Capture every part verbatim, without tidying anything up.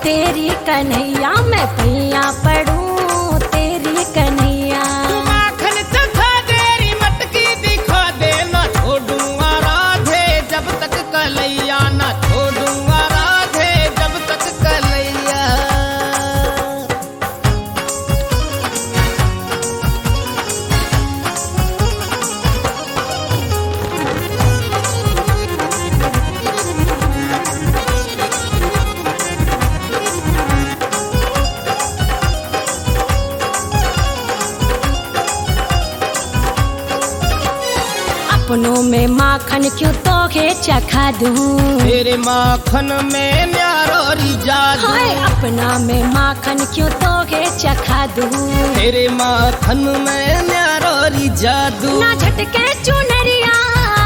तेरी कन्हैया, मैं पैया पड़ूं तेरी कन्हैया। माखन चखा तेरी मटकी दिखा दे, ना छोड़ूंगा राधे जब तक कलैया, ना छोड़ूंगा राधे जब तक कलैया। अपनों में माखन क्यों तोखे चखा दूं, तेरे माखन में न्यारी जादू। हाय अपना में माखन क्यों तोखे चखा दूं, तेरे माखन में न्यारी जादू। ना झटके चुनरिया,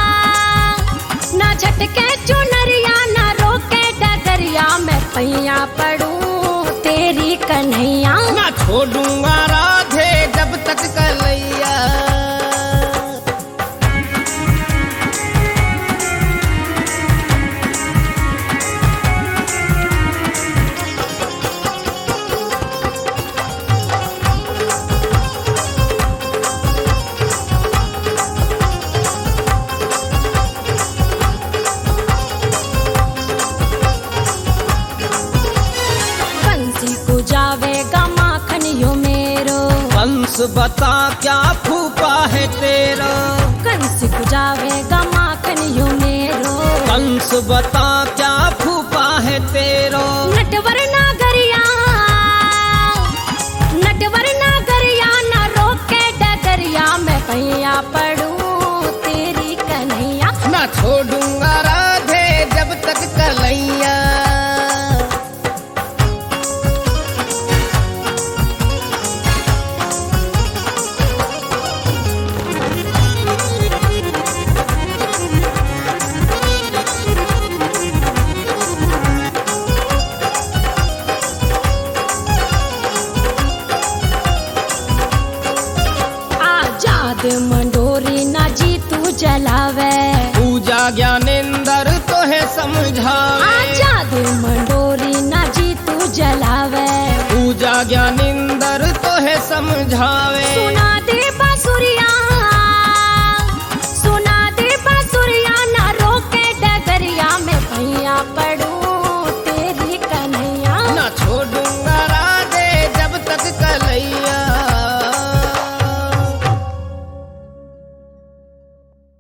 ना झटके चुनरिया, ना रोके डगरिया, मैं पैया पड़ूं तेरी कन्हैया। ना छोड़ूंगा राधे जब तक कलैया। जावेगा माखन यो मेरो, कंस बता क्या फूफा है तेरा। कंस को जावेगा माखन यो मेरो, कंस बता क्या फूफा है तेरा। नटवर नागरिया, नटवर नागरिया, ना रोके डगरिया, मैं पैया पड़ूं तेरी कन्हैया। ना छोड़ूंगा राधे जब तक कलैया। मंडोरी ना जी तू जलावे, पूजा ज्ञानेंद्र तो है समझावे। आजाद मंडोरी ना जी तू जलावे, पूजा ज्ञानेंद्र तो है समझावे।